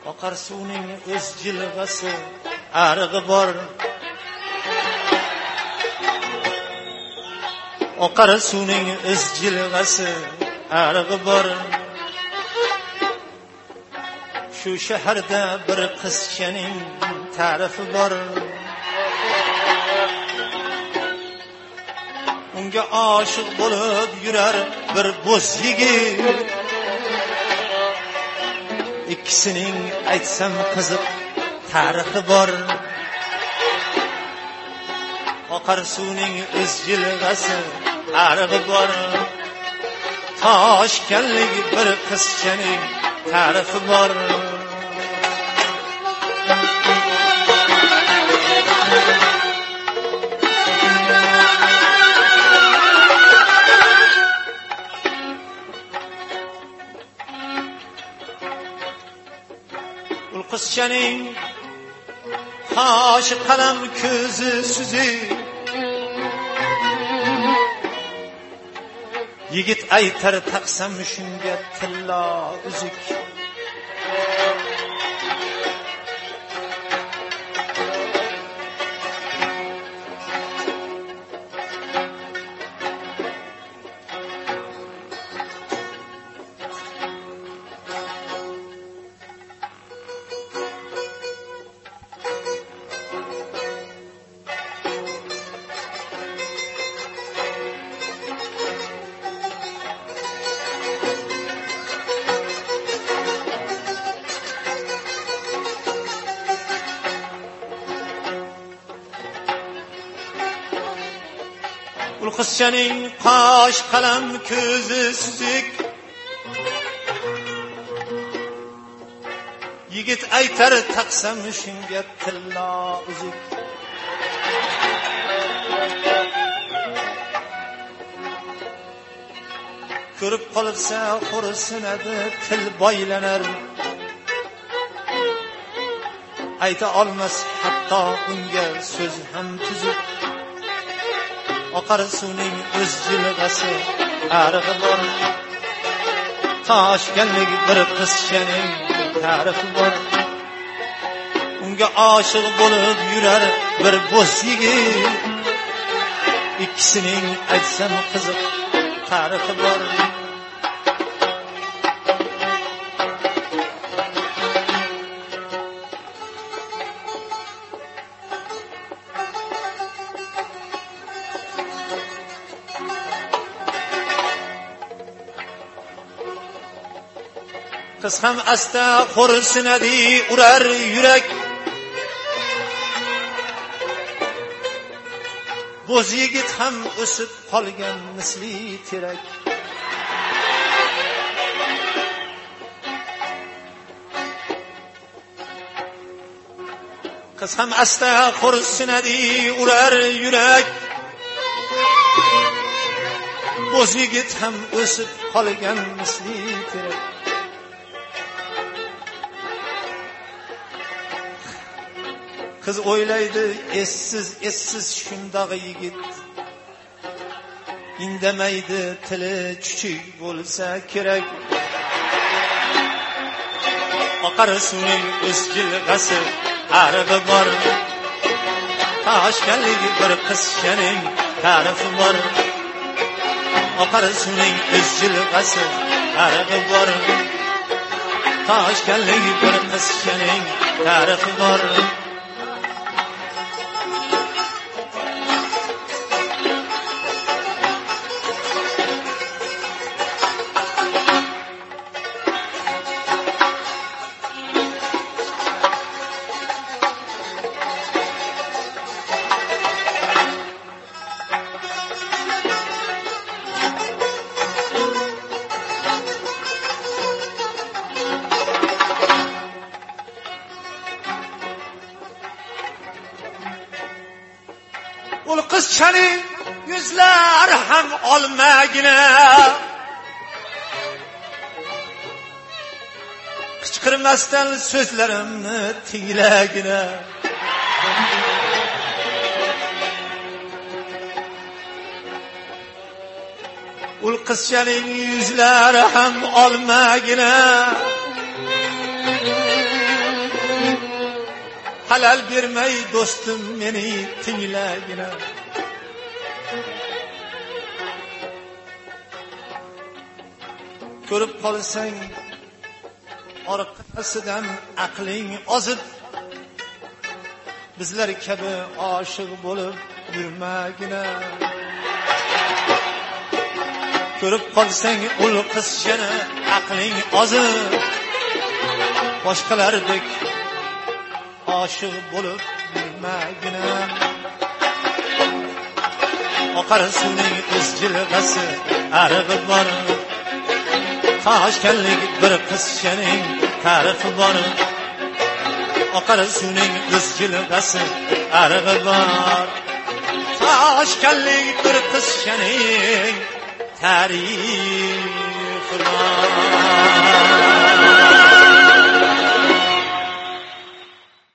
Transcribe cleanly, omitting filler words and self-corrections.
oqar suvning o'z jilg'asi arig'i bor. Oqar suvning o'z jilg'asi arig'i bor. Shu shaharda bir qizchaning tarifi bor. Unga oshiq bo'lib yurar bir bo'z yigit. İkisining aytsam qiziq tarixi bor. Oqar suvning o'z jilg'asi arig'i bor. Toshkanlik bir qizchaning tarifi bor. Qizchaning qoshi qalam ko'zi suzi. Yigit aytar taqsam shunga tilla uzuk. Qizchaning qosh qalam ko'zi suzuk. Yigit aytar taqsam shunga tilla uzuk. Ko'rib qolsa xo'rsinadi, til boylanar. Ayta olmas hatto unga so'z ham tuzuk. Oqar suvning o'z jilg'asi arig'i bor. Toshkanlik bir qizchaning tarifi bor. Unga oshiq bo'lib yurar bir bo'z yigit. Ikkisining aytsam qiziq tarifi bor. Qiz ham asta xo'rsinadi, urar yurak. Bo'z yigit ham o'sib qolgan misli terak. Qiz ham asta xo'rsinadi, urar yurak. Bo'z yigit ham o'sib qolgan misli terak. Qiz o'ylaydi, essiz shundoq yigit. Indamaydi, tili chuchuk bo'lsa kerak. Oqar suvning o'z jilg'asi arig'i bor. Toshkanlik bir qizchaning tarifi bor. Oqar suvning o'z jilg'asi arig'i bor. Toshkanlik bir qizchaning tarifi bor. Ul qizchaning yuzlari ham olmagina. Qichqirmasdan so'zlarimni tinglagina. Ul qizchaning yuzlari ham olmagina. halal bermay do'stim meni tinglagina. Ko'rib qolsang orqasidan aqling ozib, bizlar kabi oshiq bo'lib yurmagina. Ko'rib qolsang ul qizchani aqling ozib, boshqalardek oshiq bo'lib yurmagina. Oqar suvning o'z jilg'asi arig'i bor, toshkanlik bir qizchaning tarifi bor. Oqar suvning o'z jilg'asi arig'i bor, toshkanlik bir qizchaning tarifi bor.